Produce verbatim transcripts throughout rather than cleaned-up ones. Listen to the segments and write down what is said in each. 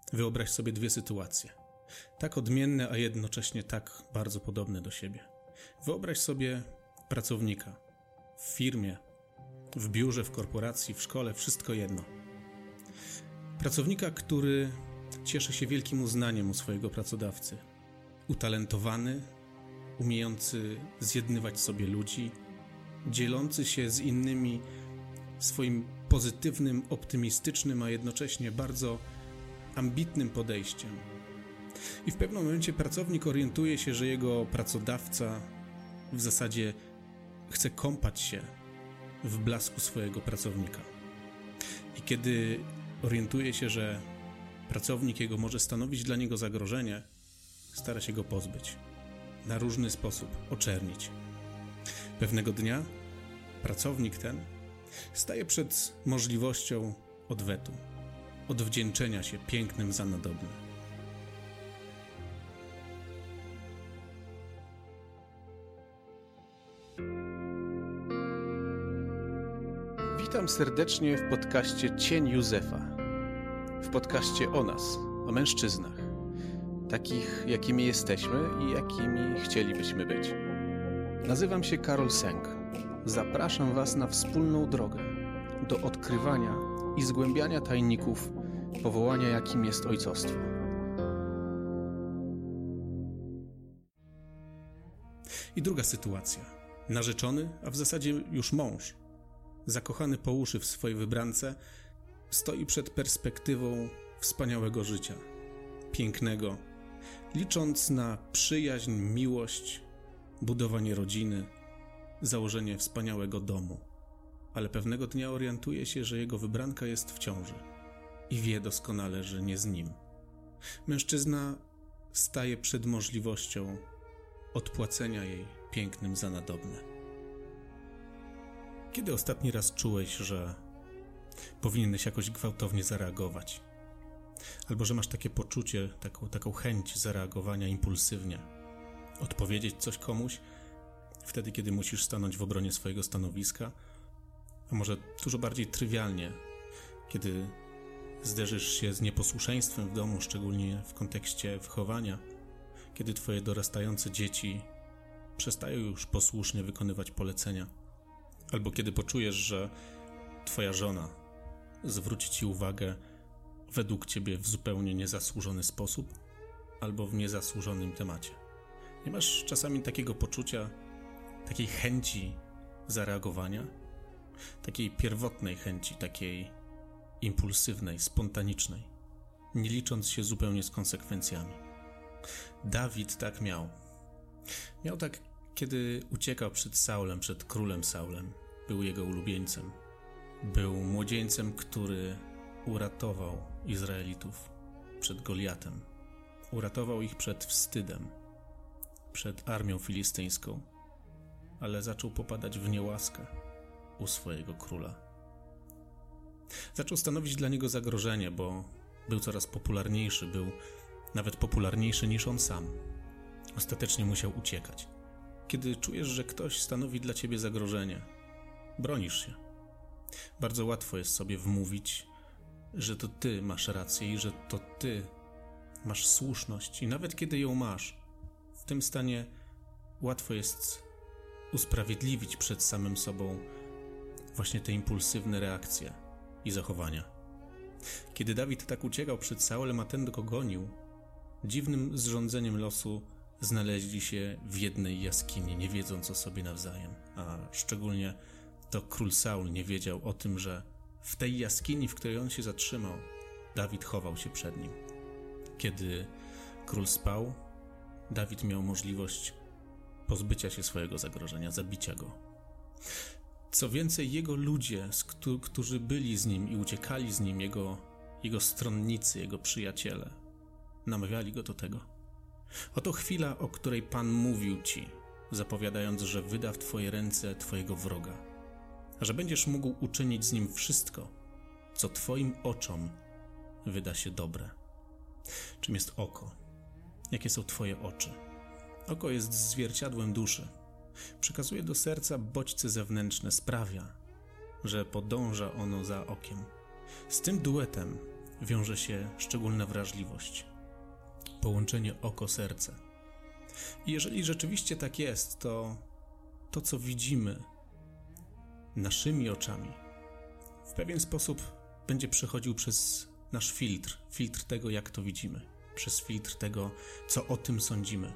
Wyobraź sobie dwie sytuacje, tak odmienne, a jednocześnie tak bardzo podobne do siebie. Wyobraź sobie pracownika w firmie, w biurze, w korporacji, w szkole, wszystko jedno. Pracownika, który cieszy się wielkim uznaniem u swojego pracodawcy. Utalentowany, umiejący zjednywać sobie ludzi, dzielący się z innymi swoim pozytywnym, optymistycznym, a jednocześnie bardzo ambitnym podejściem. I w pewnym momencie pracownik orientuje się, że jego pracodawca w zasadzie chce kąpać się w blasku swojego pracownika. I kiedy orientuje się, że pracownik jego może stanowić dla niego zagrożenie, stara się go pozbyć, na różny sposób oczernić. Pewnego dnia pracownik ten staje przed możliwością odwetu, odwdzięczenia się pięknym za nadobne. Witam serdecznie w podcaście Cień Józefa. W podcaście o nas, o mężczyznach, takich jakimi jesteśmy i jakimi chcielibyśmy być. Nazywam się Karol Sęk. Zapraszam Was na wspólną drogę do odkrywania i zgłębiania tajników powołania, jakim jest ojcostwo. I druga sytuacja. Narzeczony, a w zasadzie już mąż, zakochany po uszy w swojej wybrance, stoi przed perspektywą wspaniałego życia, pięknego, licząc na przyjaźń, miłość, budowanie rodziny, założenie wspaniałego domu. Ale pewnego dnia orientuje się, że jego wybranka jest w ciąży i wie doskonale, że nie z nim. Mężczyzna staje przed możliwością odpłacenia jej pięknym za nadobne. Kiedy ostatni raz czułeś, że powinieneś jakoś gwałtownie zareagować? Albo że masz takie poczucie, taką, taką chęć zareagowania impulsywnie, odpowiedzieć coś komuś, wtedy kiedy musisz stanąć w obronie swojego stanowiska, a może dużo bardziej trywialnie, kiedy zderzysz się z nieposłuszeństwem w domu, szczególnie w kontekście wychowania, kiedy twoje dorastające dzieci przestają już posłusznie wykonywać polecenia, albo kiedy poczujesz, że twoja żona zwróci ci uwagę według ciebie w zupełnie niezasłużony sposób, albo w niezasłużonym temacie. Nie masz czasami takiego poczucia, takiej chęci zareagowania, takiej pierwotnej chęci, takiej impulsywnej, spontanicznej, nie licząc się zupełnie z konsekwencjami. Dawid tak miał. Miał tak, kiedy uciekał przed Saulem, przed królem Saulem. Był jego ulubieńcem. Był młodzieńcem, który uratował Izraelitów przed Goliatem. Uratował ich przed wstydem, przed armią filistyńską, ale zaczął popadać w niełaskę u swojego króla. Zaczął stanowić dla niego zagrożenie, bo był coraz popularniejszy, był nawet popularniejszy niż on sam. Ostatecznie musiał uciekać. Kiedy czujesz, że ktoś stanowi dla ciebie zagrożenie, bronisz się. Bardzo łatwo jest sobie wmówić, że to ty masz rację i że to ty masz słuszność i nawet kiedy ją masz, w tym stanie łatwo jest usprawiedliwić przed samym sobą właśnie te impulsywne reakcje i zachowania. Kiedy Dawid tak uciekał przed Saulem, a ten go gonił, dziwnym zrządzeniem losu znaleźli się w jednej jaskini, nie wiedząc o sobie nawzajem, a szczególnie to król Saul nie wiedział o tym, że w tej jaskini, w której on się zatrzymał, Dawid chował się przed nim. Kiedy król spał, Dawid miał możliwość pozbycia się swojego zagrożenia, zabicia go. Co więcej, jego ludzie, którzy byli z nim i uciekali z nim, jego, jego stronnicy, jego przyjaciele, namawiali go do tego. Oto chwila, o której Pan mówił ci, zapowiadając, że wyda w twoje ręce twojego wroga, a że będziesz mógł uczynić z nim wszystko, co twoim oczom wyda się dobre. Czym jest oko? Jakie są twoje oczy? Oko jest zwierciadłem duszy. Przekazuje do serca bodźce zewnętrzne, sprawia, że podąża ono za okiem. Z tym duetem wiąże się szczególna wrażliwość, połączenie oko-serce. I jeżeli rzeczywiście tak jest, to to, co widzimy naszymi oczami, w pewien sposób będzie przechodził przez nasz filtr, filtr tego, jak to widzimy, przez filtr tego, co o tym sądzimy,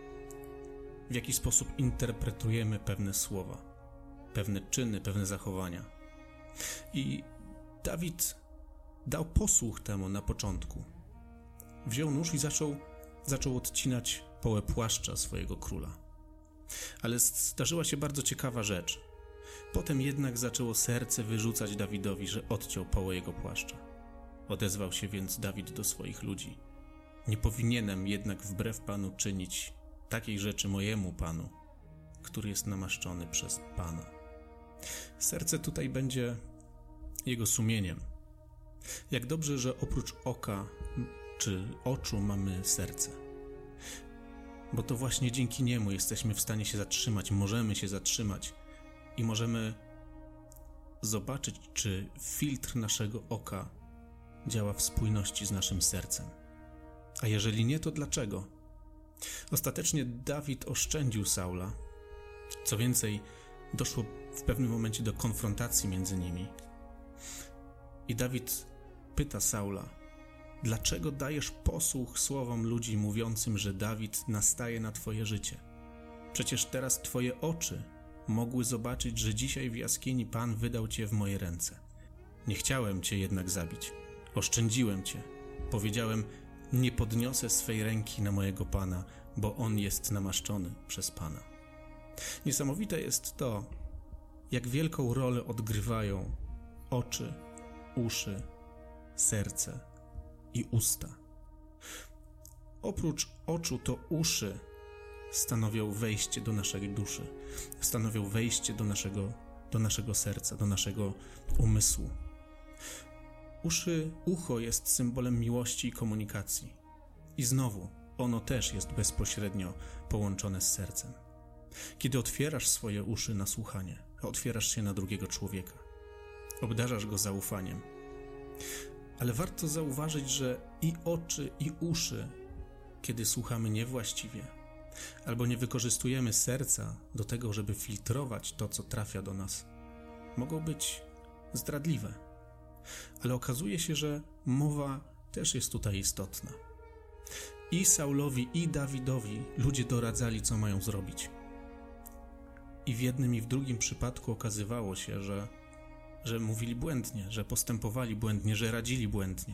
w jaki sposób interpretujemy pewne słowa, pewne czyny, pewne zachowania. I Dawid dał posłuch temu na początku. Wziął nóż i zaczął, zaczął odcinać połę płaszcza swojego króla. Ale zdarzyła się bardzo ciekawa rzecz. Potem jednak zaczęło serce wyrzucać Dawidowi, że odciął połę jego płaszcza. Odezwał się więc Dawid do swoich ludzi. Nie powinienem jednak wbrew Panu czynić takiej rzeczy mojemu Panu, który jest namaszczony przez Pana. Serce tutaj będzie jego sumieniem. Jak dobrze, że oprócz oka czy oczu mamy serce. Bo to właśnie dzięki niemu jesteśmy w stanie się zatrzymać, możemy się zatrzymać i możemy zobaczyć, czy filtr naszego oka działa w spójności z naszym sercem. A jeżeli nie, to dlaczego? Ostatecznie Dawid oszczędził Saula. Co więcej, doszło w pewnym momencie do konfrontacji między nimi. I Dawid pyta Saula, dlaczego dajesz posłuch słowom ludzi mówiącym, że Dawid nastaje na twoje życie? Przecież teraz twoje oczy mogły zobaczyć, że dzisiaj w jaskini Pan wydał cię w moje ręce. Nie chciałem cię jednak zabić. Oszczędziłem cię. Powiedziałem, nie podniosę swej ręki na mojego Pana, bo on jest namaszczony przez Pana. Niesamowite jest to, jak wielką rolę odgrywają oczy, uszy, serce i usta. Oprócz oczu to uszy stanowią wejście do naszej duszy, stanowią wejście do naszego, do naszego serca, do naszego umysłu. Uszy, ucho jest symbolem miłości i komunikacji. I znowu, ono też jest bezpośrednio połączone z sercem. Kiedy otwierasz swoje uszy na słuchanie, otwierasz się na drugiego człowieka, obdarzasz go zaufaniem. Ale warto zauważyć, że i oczy, i uszy, kiedy słuchamy niewłaściwie, albo nie wykorzystujemy serca do tego, żeby filtrować to, co trafia do nas, mogą być zdradliwe. Ale okazuje się, że mowa też jest tutaj istotna. I Saulowi, i Dawidowi ludzie doradzali, co mają zrobić. I w jednym, i w drugim przypadku okazywało się, że, że mówili błędnie, że postępowali błędnie, że radzili błędnie.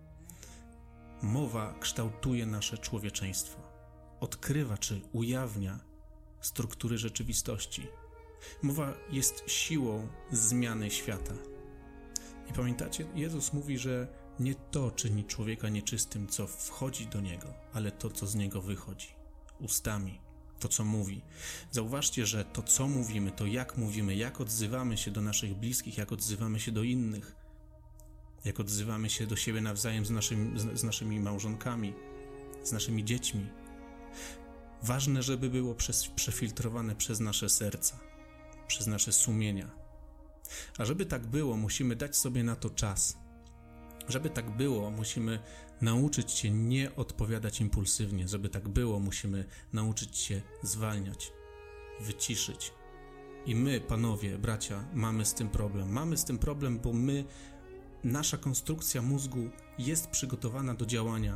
Mowa kształtuje nasze człowieczeństwo. Odkrywa czy ujawnia struktury rzeczywistości. Mowa jest siłą zmiany świata. I pamiętacie, Jezus mówi, że nie to czyni człowieka nieczystym, co wchodzi do niego, ale to, co z niego wychodzi. Ustami, to, co mówi. Zauważcie, że to, co mówimy, to jak mówimy, jak odzywamy się do naszych bliskich, jak odzywamy się do innych, jak odzywamy się do siebie nawzajem z, naszym, z, z naszymi małżonkami, z naszymi dziećmi. Ważne, żeby było przez, przefiltrowane przez nasze serca, przez nasze sumienia. A żeby tak było, musimy dać sobie na to czas. Żeby tak było, musimy nauczyć się nie odpowiadać impulsywnie. Żeby tak było, musimy nauczyć się zwalniać, wyciszyć. I my, panowie, bracia, mamy z tym problem. Mamy z tym problem, bo my, nasza konstrukcja mózgu jest przygotowana do działania.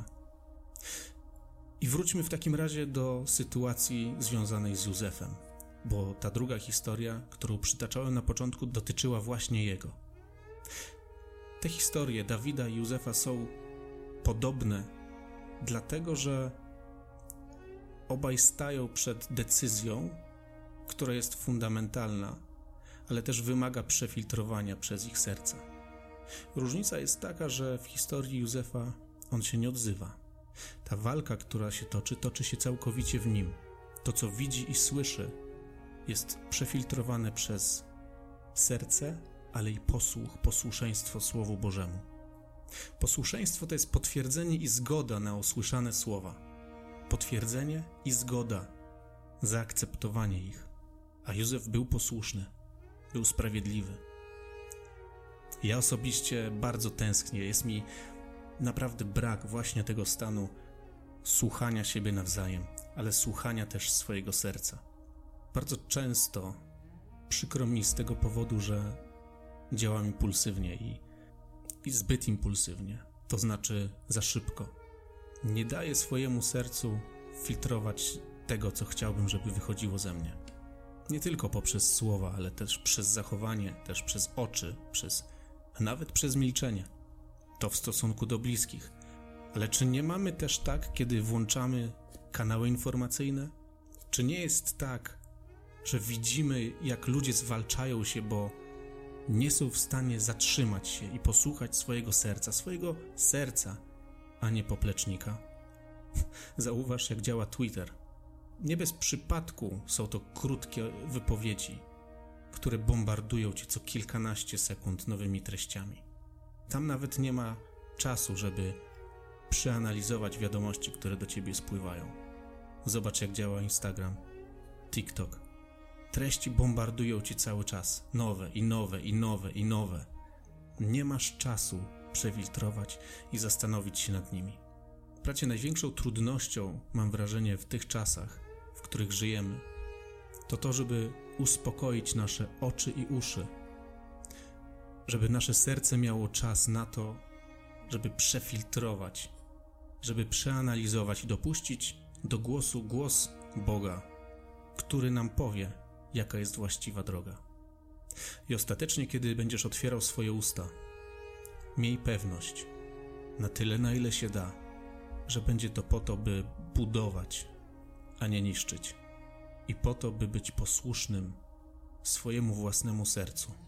I wróćmy w takim razie do sytuacji związanej z Józefem, bo ta druga historia, którą przytaczałem na początku, dotyczyła właśnie jego. Te historie Dawida i Józefa są podobne, dlatego że obaj stają przed decyzją, która jest fundamentalna, ale też wymaga przefiltrowania przez ich serca. Różnica jest taka, że w historii Józefa on się nie odzywa. Ta walka, która się toczy, toczy się całkowicie w nim. To, co widzi i słyszy, jest przefiltrowane przez serce, ale i posłuch, posłuszeństwo Słowu Bożemu. Posłuszeństwo to jest potwierdzenie i zgoda na usłyszane słowa. Potwierdzenie i zgoda, zaakceptowanie ich. A Józef był posłuszny, był sprawiedliwy. Ja osobiście bardzo tęsknię. Jest mi naprawdę brak właśnie tego stanu słuchania siebie nawzajem, ale słuchania też swojego serca. Bardzo często przykro mi z tego powodu, że działam impulsywnie i, i zbyt impulsywnie, to znaczy za szybko. Nie daję swojemu sercu filtrować tego, co chciałbym, żeby wychodziło ze mnie. Nie tylko poprzez słowa, ale też przez zachowanie, też przez oczy, przez, a nawet przez milczenie. To w stosunku do bliskich. Ale czy nie mamy też tak, kiedy włączamy kanały informacyjne? Czy nie jest tak, że widzimy, jak ludzie zwalczają się, bo nie są w stanie zatrzymać się i posłuchać swojego serca, swojego serca, a nie poplecznika? Zauważ, jak działa Twitter. Nie bez przypadku są to krótkie wypowiedzi, które bombardują cię co kilkanaście sekund nowymi treściami. Tam nawet nie ma czasu, żeby przeanalizować wiadomości, które do ciebie spływają. Zobacz, jak działa Instagram, TikTok. Treści bombardują ci cały czas. Nowe i nowe i nowe i nowe. Nie masz czasu przefiltrować i zastanowić się nad nimi. Bracie, największą trudnością, mam wrażenie, w tych czasach, w których żyjemy, to to, żeby uspokoić nasze oczy i uszy. Żeby nasze serce miało czas na to, żeby przefiltrować, żeby przeanalizować i dopuścić do głosu głos Boga, który nam powie, jaka jest właściwa droga. I ostatecznie, kiedy będziesz otwierał swoje usta, miej pewność, na tyle, na ile się da, że będzie to po to, by budować, a nie niszczyć. I po to, by być posłusznym swojemu własnemu sercu.